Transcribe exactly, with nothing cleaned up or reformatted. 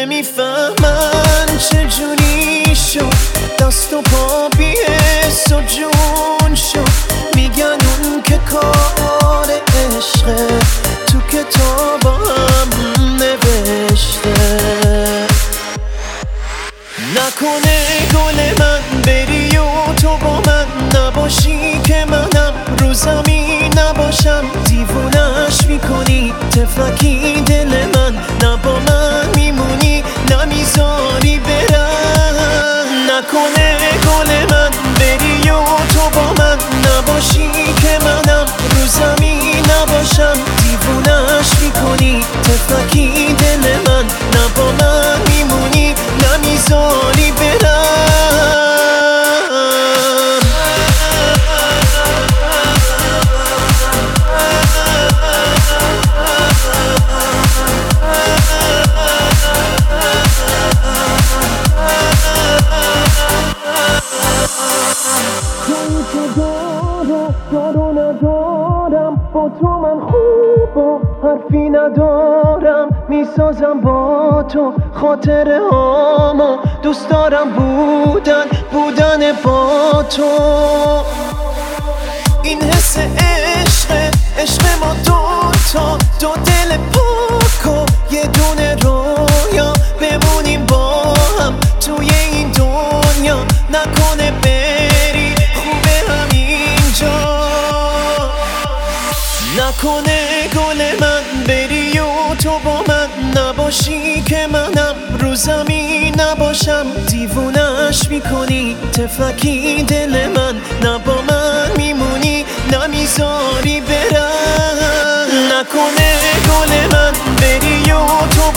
نمیفهمن چجوری شد دست و پا بی حس و جون شد. میگن اون که کار عشقه تو کتاب هم نوشته. نکنه گل من بری و تو با من نباشی که منم رو زمین نباشم. دیوونش میکنی تفلکی دل من، نه با من میمونی نمیذاری برم. نکنه گل من بری و تو با من نباشی که منم رو زمین نباشم. دیوونش میکنی تفلکی دل من، نه با من میمونی نمیذاری برم. دارو ندارم با تو من خوب و حرفی ندارم. میسازم با تو خاطره هامو، دوست دارم بودن بودن با تو. این حس عشق عشق ما دوتا، دو دل پاک و یه دونه رویا. بمونیم با هم توی این دنیا، نکنه بری خوبه همینجا. نکنه گل من بری و تو با من نباشی که منم رو زمین نباشم. دیوونش میکنی تفلکی دل من، نه با من میمونی نمیذاری برم. نکنه گل من بری و تو